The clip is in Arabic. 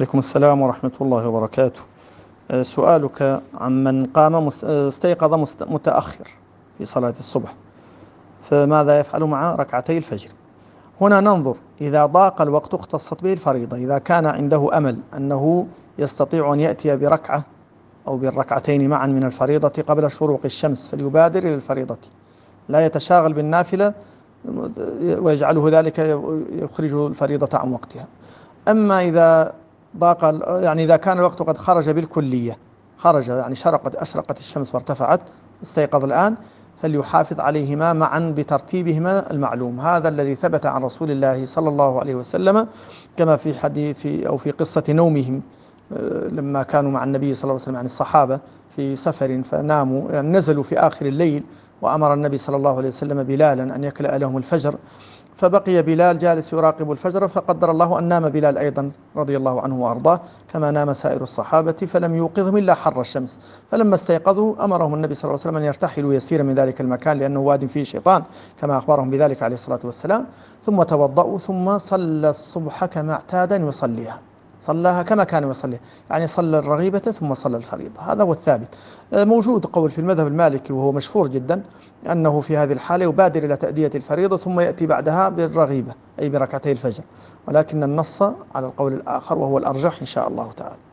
عليكم السلام ورحمة الله وبركاته. سؤالك عمن قام استيقظ متأخر في صلاة الصبح، فماذا يفعل مع ركعتي الفجر؟ هنا ننظر، إذا ضاق الوقت اختصت به الفريضة. إذا كان عنده أمل أنه يستطيع أن يأتي بركعة أو بالركعتين معا من الفريضة قبل شروق الشمس فليبادر إلى الفريضة، لا يتشاغل بالنافلة ويجعله ذلك يخرج الفريضة عن وقتها. أما إذا إذا كان الوقت قد خرج بالكلية، خرج يعني أشرقت الشمس وارتفعت، استيقظ الآن، فليحافظ عليهما معا بترتيبهما المعلوم، هذا الذي ثبت عن رسول الله صلى الله عليه وسلم، كما في حديث أو في قصة نومهم لما كانوا مع النبي صلى الله عليه وسلم، يعني الصحابة في سفر فناموا، يعني نزلوا في آخر الليل، وأمر النبي صلى الله عليه وسلم بلالا أن يكلأ لهم الفجر، فبقي بلال جالس يراقب الفجر، فقدر الله أن نام بلال أيضا رضي الله عنه وأرضاه كما نام سائر الصحابة، فلم يوقظهم إلا حر الشمس. فلما استيقظوا أمرهم النبي صلى الله عليه وسلم أن يرتحلوا يسيرا من ذلك المكان لأنه واد فيه شيطان، كما أخبرهم بذلك عليه الصلاة والسلام. ثم توضأوا ثم صلى الصبح كما اعتاد أن يصليها، صلاها كما كان يصلي، يعني صلى الرغيبة ثم صلى الفريضة، هذا هو الثابت. موجود قول في المذهب المالكي وهو مشهور جدا أنه في هذه الحالة يبادر إلى تأدية الفريضة ثم يأتي بعدها بالرغيبة أي بركعتي الفجر، ولكن النص على القول الآخر وهو الأرجح إن شاء الله تعالى.